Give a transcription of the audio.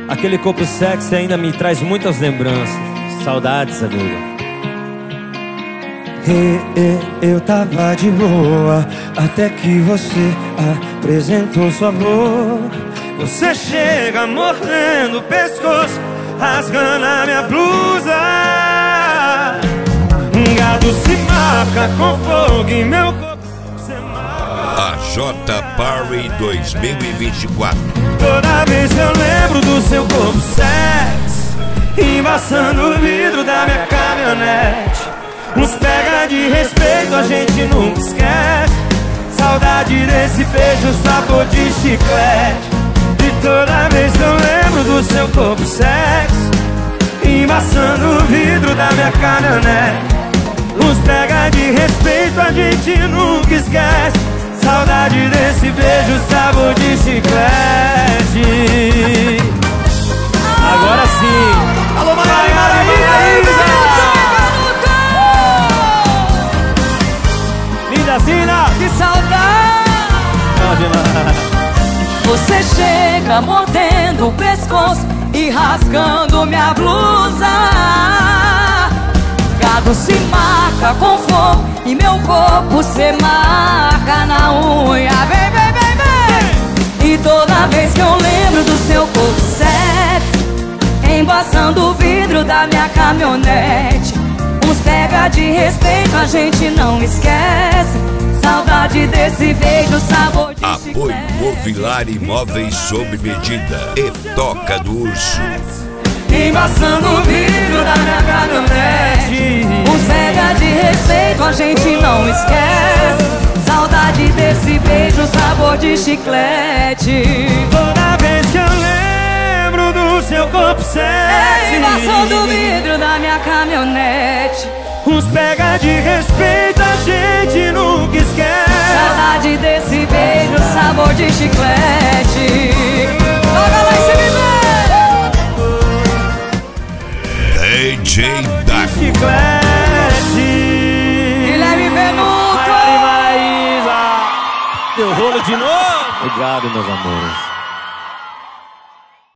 Aquele corpo sexy ainda me traz muitas lembranças. Saudades, amigo. Eu tava de boa até que você apresentou sua boca. Você chega mordendo o pescoço, rasgando a minha blusa. Um gado se marca com fogo em meu corpo. A J Party 2024. Toda vez que eu lembro do seu corpo sexy, embaçando o vidro da minha caminhonete. Uns pega de respeito, a gente nunca esquece. Saudade desse beijo, sabor de chiclete. E toda vez que eu lembro do seu corpo sexy, embaçando o vidro da minha caminhonete. Uns pega de respeito, a gente nunca esquece. Saudade desse beijo, sabor de chiclete. Agora sim. Alô, Maria! Zina, que saudade! Você chega mordendo o pescoço e rasgando minha blusa. Gado se marca com fogo e meu corpo se marca na unha. Vem, vem, vem, vem! E toda vez que eu lembro do seu corpo sexy, embaçando o vidro da minha caminhonete. Uns pega de respeito, a gente não esquece. Saudade desse beijo, sabor de Apoio chiclete. Movilar Imóveis sob medida e Toca do Urso. Embaçando o vidro da minha caminhonete. Uns pega de respeito, a gente não esquece. Saudade desse beijo, sabor de chiclete. Toda vez que eu lembro do seu corpo sexy, embaçando o vidro da minha caminhonete. Uns pega de respeito, a gente nunca esquece. Saudade desse beijo, sabor de chiclete. Toca lá esse bebê. DJ Dago. Chiclete. Guilherme Venuto. Maria Maísa. Deu rolo de novo. Obrigado, meus amores.